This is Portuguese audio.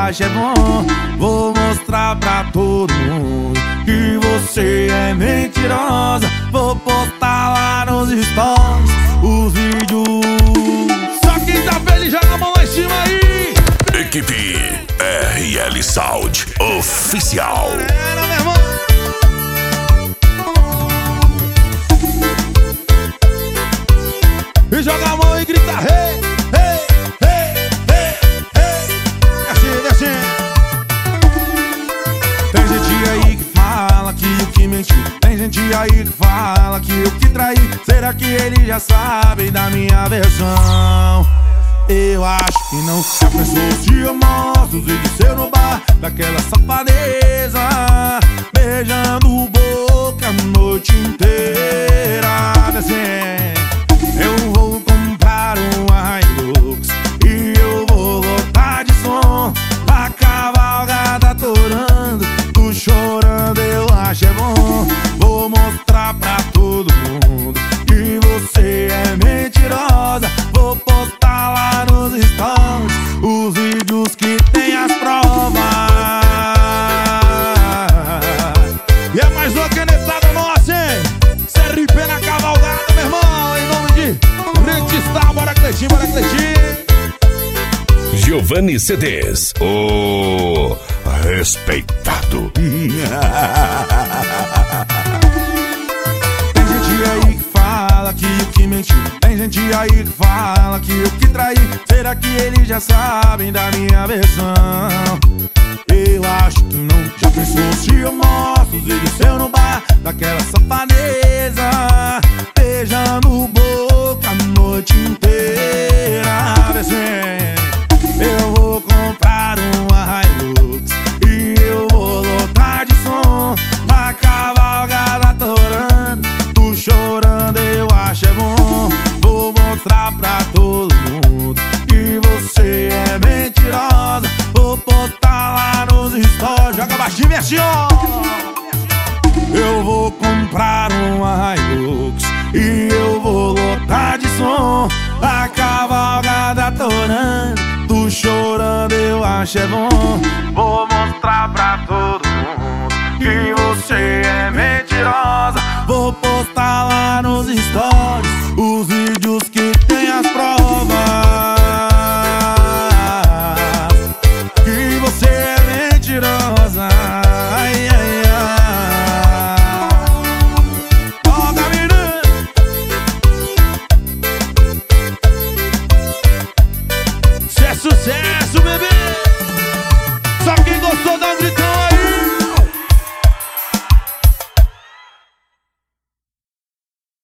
acho é bom. Vou mostrar pra todo mundo que você é mentirosa. Vou postar lá nos stories os vídeos. Só quem tá feliz joga a mão lá em cima aí. Equipe RL Sound Oficial. Era, meu irmão. E joga a mão e grita hey, hey, hey, hey, hey. Desce, desce. Tem gente aí que fala que eu que menti. Tem gente aí que fala que eu que traí. Será que eles já sabem da minha versão? Eu acho que não. Já pensou se eu mostro os vídeos seu no bar daquela safadeza, beijando boca a noite inteira. Desce. Eu vou comprar uma Hilux e eu vou lotar de som. A cavalgada torando, tu chorando, eu acho é bom. Vou mostrar pra todo mundo que você é mentirosa. Vou postar lá nos stories os vídeos que tem as provas. E é mais uma canetada nossa, hein? CRP na cavalgada, meu irmão. Rentistar, bora Cleitinho, bora Cleitinho. Giovanni CDs, o respeitado. Tem gente aí que fala que eu que menti. Tem gente aí que fala que eu que traí. Será que eles já sabem da minha versão? Eu acho que não. Já pensou se eu mostro os vídeos seu no bar daquela safadeza, beijando boca a noite inteira. Descendo. Eu vou comprar uma Hilux e eu vou lotar de som. A cavalgada torando, tu chorando, eu acho é bom. Vou mostrar pra todo mundo que você é mentirosa. Vou postar lá nos stories. Joga baixinho, mexe, ó. Eu vou comprar uma Hilux e eu vou lotar de som. A cavalgada torando, tu chorando, eu acho é bom. Vou mostrar pra